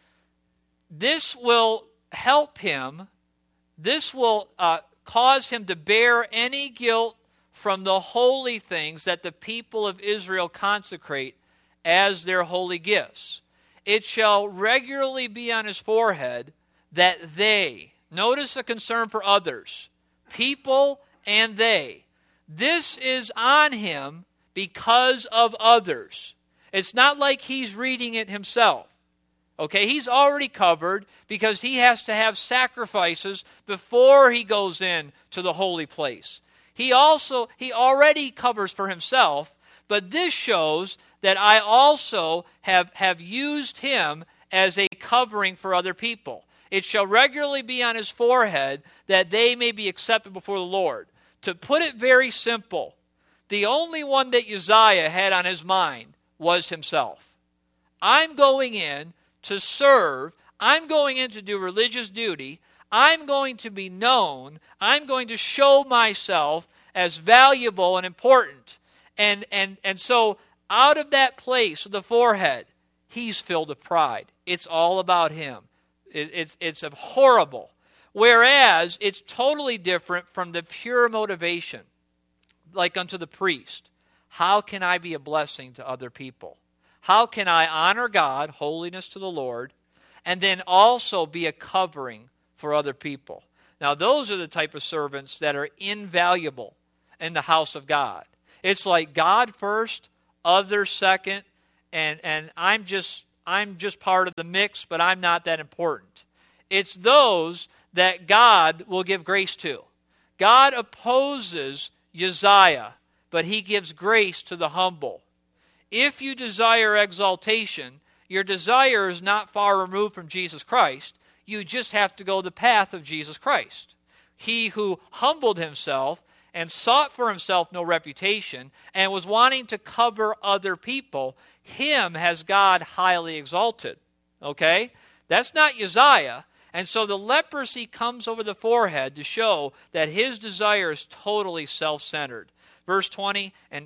This will help him. This will cause him to bear any guilt from the holy things that the people of Israel consecrate as their holy gifts. It shall regularly be on his forehead that they, notice the concern for others, people and they. This is on him because of others. It's not like he's reading it himself. Okay, he's already covered because he has to have sacrifices before he goes in to the holy place. He already covers for himself, but this shows that I also have used him as a covering for other people. It shall regularly be on his forehead that they may be accepted before the Lord. To put it very simple, the only one that Uzziah had on his mind was himself. I'm going in to serve. I'm going in to do religious duty. I'm going to be known. I'm going to show myself as valuable and important. And so out of that place of the forehead, he's filled with pride. It's all about him. It's horrible. Whereas it's totally different from the pure motivation, like unto the priest. How can I be a blessing to other people? How can I honor God, holiness to the Lord, and then also be a covering for other people? Now, those are the type of servants that are invaluable in the house of God. It's like God first, others second, and I'm just part of the mix, but I'm not that important. It's those that God will give grace to. God opposes Uzziah, but he gives grace to the humble. If you desire exaltation, your desire is not far removed from Jesus Christ. You just have to go the path of Jesus Christ. He who humbled himself and sought for himself no reputation and was wanting to cover other people, him has God highly exalted. Okay? That's not Uzziah. And so the leprosy comes over the forehead to show that his desire is totally self-centered. Verse 20, and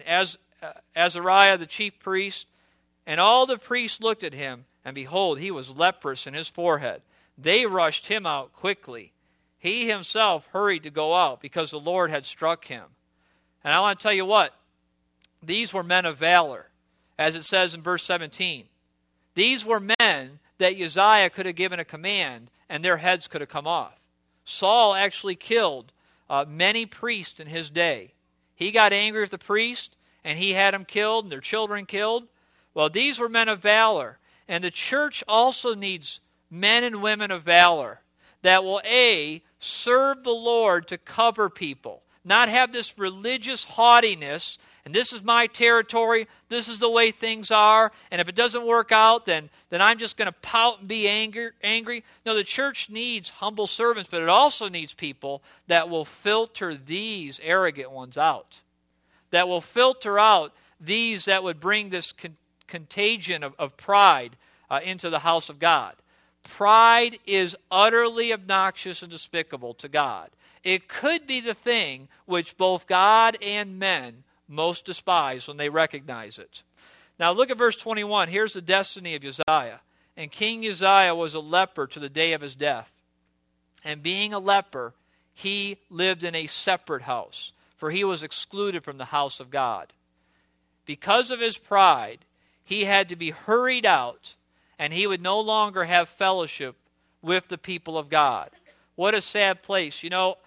Azariah the chief priest, and all the priests looked at him, and behold, he was leprous in his forehead. They rushed him out quickly. He himself hurried to go out because the Lord had struck him. And I want to tell you what, these were men of valor, as it says in verse 17. These were men that Uzziah could have given a command, and their heads could have come off. Saul actually killed many priests in his day. He got angry with the priest, and he had them killed, and their children killed. Well, these were men of valor. And the church also needs men and women of valor that will, A, serve the Lord to cover people, not have this religious haughtiness, and this is my territory, this is the way things are, and if it doesn't work out, then I'm just going to pout and be angry. No, the church needs humble servants, but it also needs people that will filter these arrogant ones out, that will filter out these that would bring this contagion of pride into the house of God. Pride is utterly obnoxious and despicable to God. It could be the thing which both God and men most despise when they recognize it. Now look at verse 21. Here's the destiny of Uzziah. And King Uzziah was a leper to the day of his death. And being a leper, he lived in a separate house, for he was excluded from the house of God. Because of his pride, he had to be hurried out, and he would no longer have fellowship with the people of God. What a sad place. You know,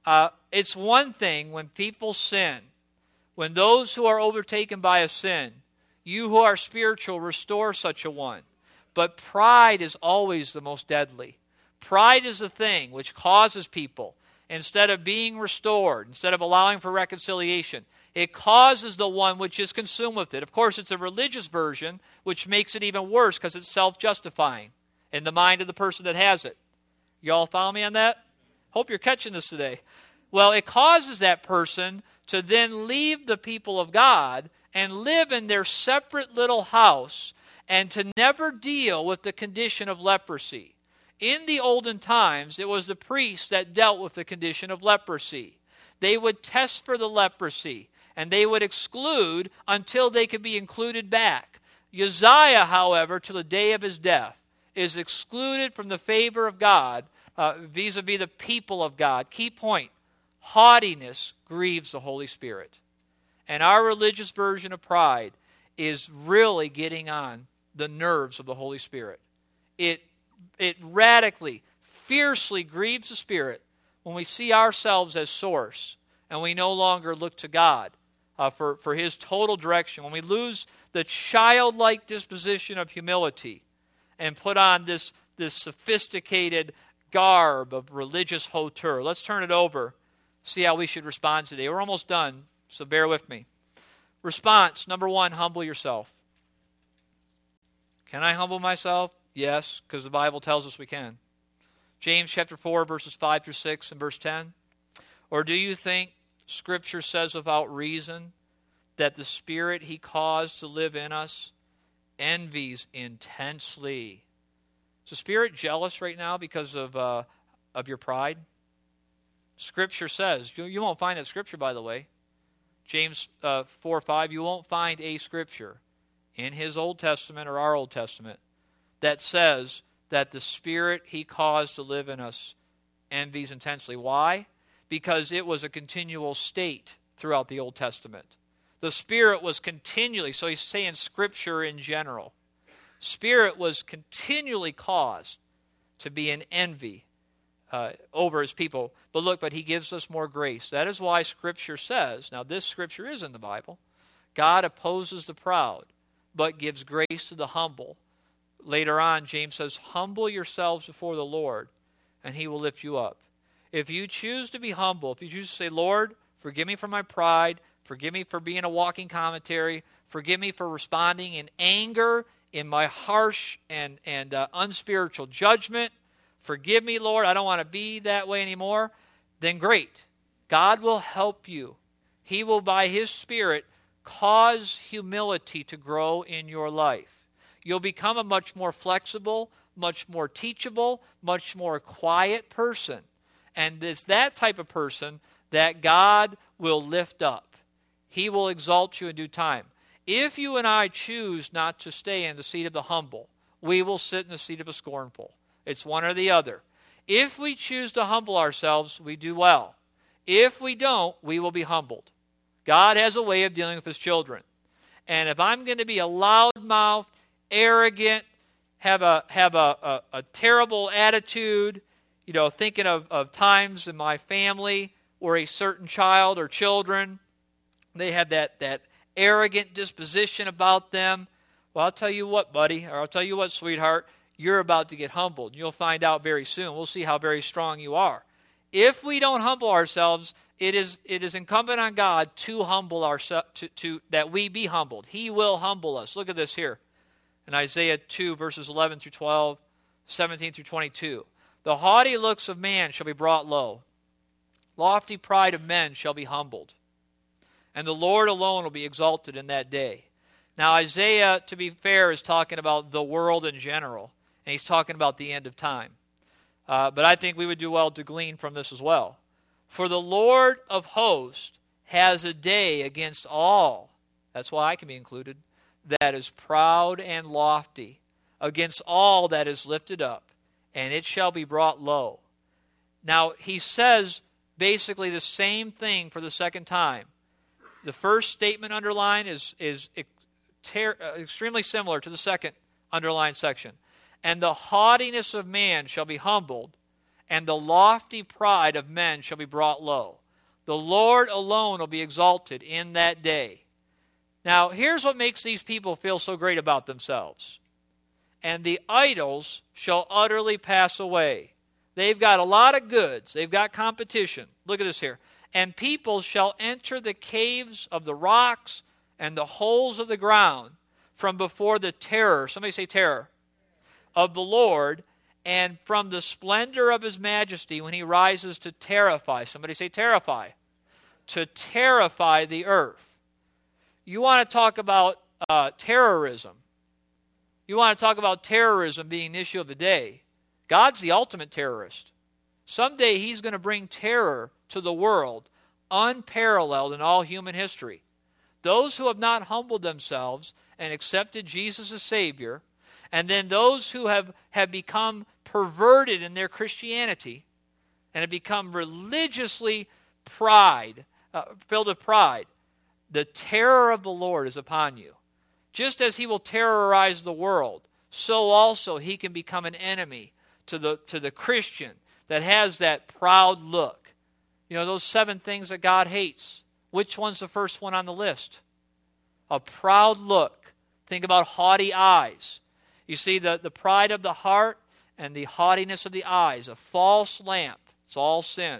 it's one thing when people sin, when those who are overtaken by a sin, you who are spiritual restore such a one. But pride is always the most deadly. Pride is the thing which causes people, instead of being restored, instead of allowing for reconciliation, it causes the one which is consumed with it. Of course, it's a religious version, which makes it even worse because it's self-justifying in the mind of the person that has it. You all follow me on that? Hope you're catching this today. Well, it causes that person to then leave the people of God and live in their separate little house and to never deal with the condition of leprosy. In the olden times, it was the priests that dealt with the condition of leprosy. They would test for the leprosy, and they would exclude until they could be included back. Uzziah, however, to the day of his death, is excluded from the favor of God vis-a-vis the people of God. Key point, haughtiness grieves the Holy Spirit. And our religious version of pride is really getting on the nerves of the Holy Spirit. It radically, fiercely grieves the Spirit when we see ourselves as source and we no longer look to God for His total direction. When we lose the childlike disposition of humility and put on this sophisticated garb of religious hauteur. Let's turn it over, see how we should respond today. We're almost done, so bear with me. Response, number one, humble yourself. Can I humble myself? Yes, because the Bible tells us we can. James chapter 4, verses 5 through 6 and verse 10. Or do you think Scripture says without reason that the Spirit He caused to live in us envies intensely. Is the Spirit jealous right now because of your pride? Scripture says, you won't find that Scripture, by the way. James 4:5, you won't find a Scripture in his Old Testament or our Old Testament that says that the Spirit he caused to live in us envies intensely. Why? Because it was a continual state throughout the Old Testament. The Spirit was continually, so he's saying Scripture in general. Spirit was continually caused to be in envy over his people. But he gives us more grace. That is why Scripture says, now this Scripture is in the Bible, God opposes the proud, but gives grace to the humble. Later on, James says, humble yourselves before the Lord, and he will lift you up. If you choose to be humble, if you choose to say, Lord, forgive me for my pride, forgive me for being a walking commentary, forgive me for responding in anger, in my harsh and unspiritual judgment, forgive me, Lord, I don't want to be that way anymore, then great. God will help you. He will, by his Spirit, cause humility to grow in your life. You'll become a much more flexible, much more teachable, much more quiet person. And it's that type of person that God will lift up. He will exalt you in due time. If you and I choose not to stay in the seat of the humble, we will sit in the seat of the scornful. It's one or the other. If we choose to humble ourselves, we do well. If we don't, we will be humbled. God has a way of dealing with his children. And if I'm going to be a loudmouth, arrogant, have a terrible attitude, thinking of times in my family where a certain child or children, they have that arrogant disposition about them. Well, I'll tell you what, buddy, or I'll tell you what, sweetheart, you're about to get humbled. You'll find out very soon. We'll see how very strong you are. If we don't humble ourselves, it is incumbent on God to humble ourselves, that we be humbled. He will humble us. Look at this here in Isaiah 2, verses 11 through 12, 17 through 22. The haughty looks of man shall be brought low. Lofty pride of men shall be humbled. And the Lord alone will be exalted in that day. Now Isaiah, to be fair, is talking about the world in general. And he's talking about the end of time. But I think we would do well to glean from this as well. For the Lord of hosts has a day against all, that's why I can be included, that is proud and lofty, against all that is lifted up, and it shall be brought low. Now, he says basically the same thing for the second time. The first statement underlined is extremely similar to the second underlined section. And the haughtiness of man shall be humbled, and the lofty pride of men shall be brought low. The Lord alone will be exalted in that day. Now, here's what makes these people feel so great about themselves. And the idols shall utterly pass away. They've got a lot of goods. They've got competition. Look at this here. And people shall enter the caves of the rocks and the holes of the ground from before the terror. Somebody say terror. Of the Lord, and from the splendor of his majesty when he rises to terrify. Somebody say terrify. To terrify the earth. You want to talk about terrorism. You want to talk about terrorism being the issue of the day. God's the ultimate terrorist. Someday he's going to bring terror to the world, unparalleled in all human history. Those who have not humbled themselves and accepted Jesus as Savior, and then those who have become perverted in their Christianity and have become religiously filled with pride, the terror of the Lord is upon you. Just as he will terrorize the world, so also he can become an enemy to the Christian that has that proud look. Those 7 things that God hates. Which one's the first one on the list? A proud look. Think about haughty eyes. You see, the pride of the heart and the haughtiness of the eyes, a false lamp. It's all sin.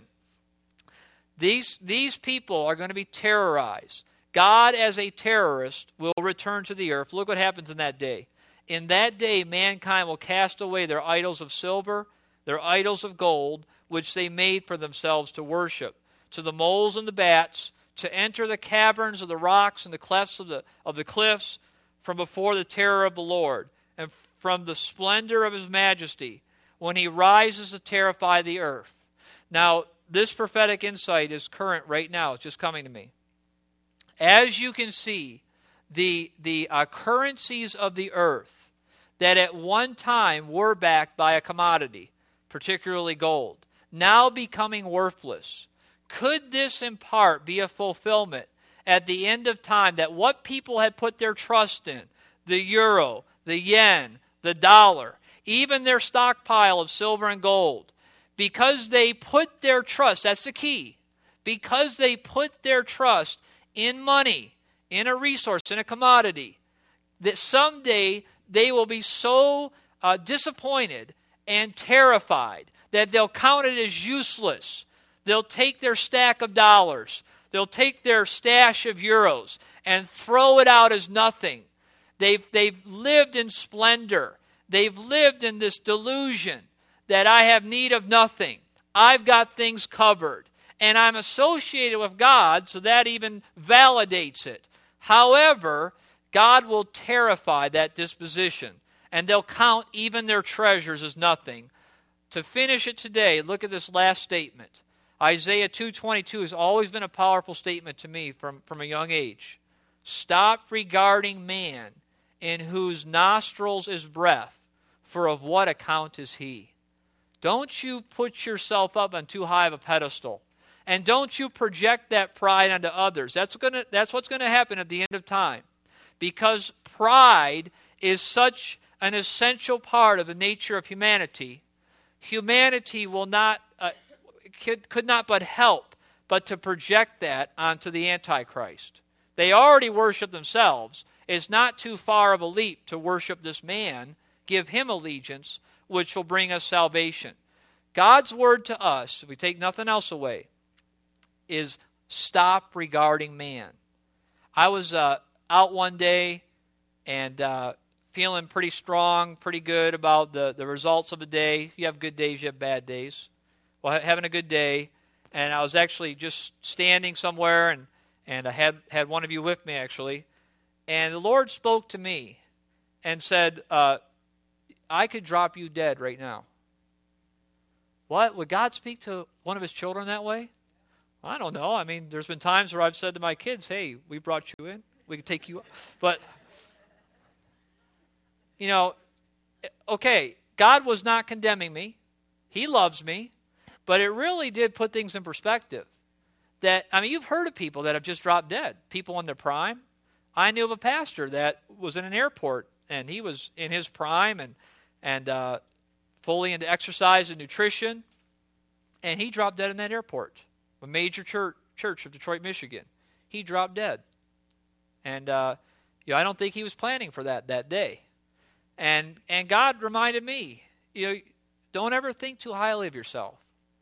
These people are going to be terrorized. God, as a terrorist, will return to the earth. Look what happens in that day. In that day, mankind will cast away their idols of silver, their idols of gold, which they made for themselves to worship, to the moles and the bats, to enter the caverns of the rocks and the clefts of the cliffs, from before the terror of the Lord and from the splendor of his majesty when he rises to terrify the earth. Now, this prophetic insight is current right now. It's just coming to me. As you can see, the currencies of the earth that at one time were backed by a commodity, particularly gold, now becoming worthless. Could this in part be a fulfillment at the end of time that what people had put their trust in, the euro, the yen, the dollar, even their stockpile of silver and gold, because they put their trust, that's the key, because they put their trust in money, in a resource, in a commodity, that someday they will be so disappointed and terrified that they'll count it as useless. They'll take their stack of dollars, they'll take their stash of euros and throw it out as nothing. They've lived in splendor. They've lived in this delusion that I have need of nothing. I've got things covered. And I'm associated with God, so that even validates it. However, God will terrify that disposition, and they'll count even their treasures as nothing. To finish it today, look at this last statement. Isaiah 2:22 has always been a powerful statement to me from a young age. Stop regarding man in whose nostrils is breath, for of what account is he? Don't you put yourself up on too high of a pedestal. And don't you project that pride onto others. That's what's going to happen at the end of time. Because pride is such an essential part of the nature of humanity, humanity will not could not but help but to project that onto the Antichrist. They already worship themselves. It's not too far of a leap to worship this man, give him allegiance, which will bring us salvation. God's word to us, if we take nothing else away, is stop regarding man. I was out one day and feeling pretty strong, pretty good about the results of the day. You have good days, you have bad days. Well, having a good day, and I was actually just standing somewhere, and I had one of you with me, actually, and the Lord spoke to me and said, I could drop you dead right now. What? Would God speak to one of his children that way? I don't know. I mean, there's been times where I've said to my kids, hey, we brought you in. We can take you up. But, okay, God was not condemning me. He loves me. But it really did put things in perspective. You've heard of people that have just dropped dead. People in their prime. I knew of a pastor that was in an airport, and he was in his prime and fully into exercise and nutrition, and he dropped dead in that airport. A major church of Detroit, Michigan. He dropped dead. And I don't think he was planning for that day. And God reminded me, don't ever think too highly of yourself.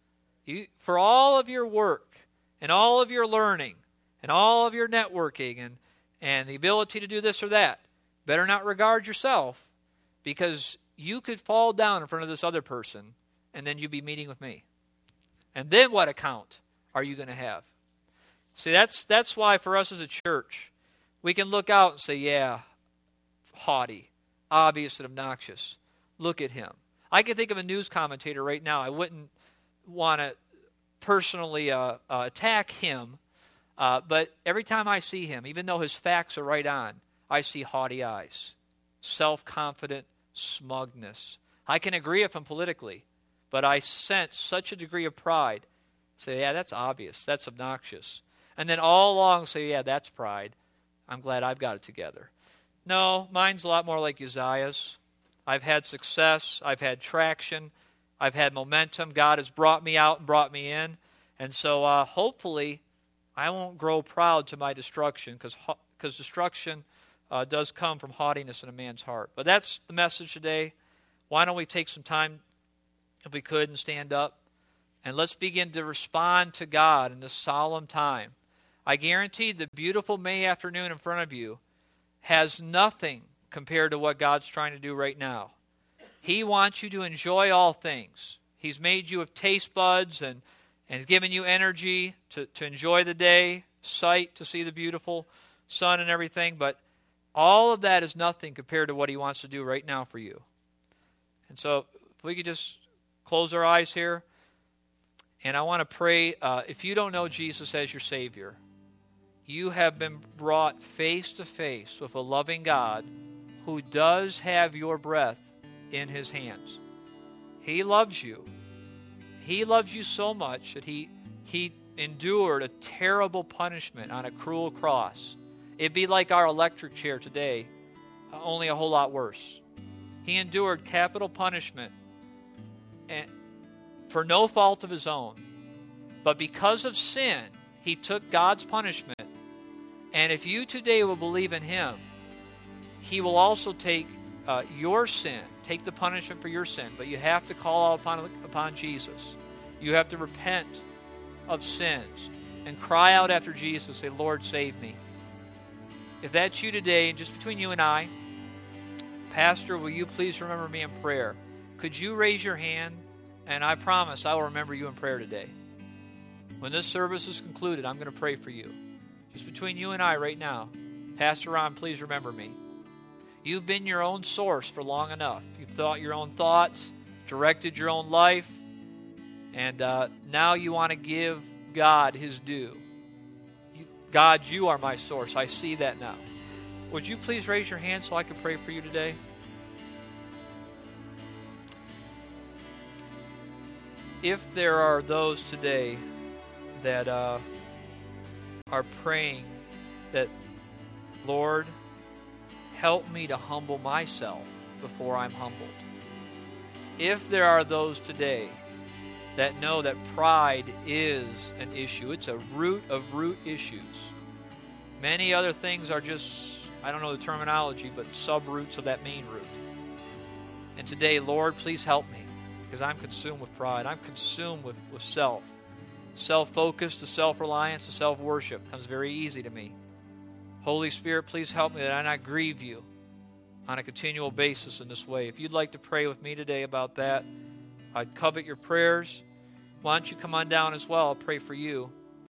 For all of your work and all of your learning and all of your networking and the ability to do this or that, better not regard yourself, because you could fall down in front of this other person and then you'd be meeting with me. And then what account are you going to have? See, that's why for us as a church, we can look out and say, yeah, haughty, obvious and obnoxious. Look at him. I can think of a news commentator right now. I wouldn't want to personally attack him, but every time I see him, even though his facts are right on, I see haughty eyes, self-confident smugness. I can agree with him politically, but I sense such a degree of pride. Say, yeah, that's obvious. That's obnoxious. And then all along say, yeah, that's pride. I'm glad I've got it together. No, mine's a lot more like Uzziah's. I've had success. I've had traction. I've had momentum. God has brought me out and brought me in. And so hopefully I won't grow proud to my destruction, because destruction does come from haughtiness in a man's heart. But that's the message today. Why don't we take some time, if we could, and stand up? And let's begin to respond to God in this solemn time. I guarantee the beautiful May afternoon in front of you has nothing compared to what God's trying to do right now. He wants you to enjoy all things. He's made you with taste buds and given you energy to enjoy the day, sight to see the beautiful sun and everything. But All of that is nothing compared to what he wants to do right now for you. And so if we could just close our eyes here. And I want to pray, if you don't know Jesus as your Savior, you have been brought face to face with a loving God who does have your breath in his hands. He loves you. He loves you so much that he endured a terrible punishment on a cruel cross. It'd be like our electric chair today, only a whole lot worse. He endured capital punishment and for no fault of his own. But because of sin, he took God's punishment. And if you today will believe in him, he will also take your sin, take the punishment for your sin. But you have to call out upon Jesus. You have to repent of sins and cry out after Jesus, say, Lord, save me. If that's you today, and just between you and I, Pastor, will you please remember me in prayer? Could you raise your hand? And I promise I will remember you in prayer today. When this service is concluded, I'm going to pray for you. Just between you and I right now, Pastor Ron, please remember me. You've been your own source for long enough. You've thought your own thoughts, directed your own life, and now you want to give God his due. God, you are my source. I see that now. Would you please raise your hand so I can pray for you today? If there are those today that are praying that, Lord, help me to humble myself before I'm humbled. If there are those today that know that pride is an issue, it's a root of root issues. Many other things are just, I don't know the terminology, but sub-roots of that main root. And today, Lord, please help me, because I'm consumed with pride. I'm consumed with self. Self-focus to self-reliance to self-worship comes very easy to me. Holy Spirit, please help me that I not grieve you on a continual basis in this way. If you'd like to pray with me today about that, I'd covet your prayers. Why don't you come on down as well? I'll pray for you.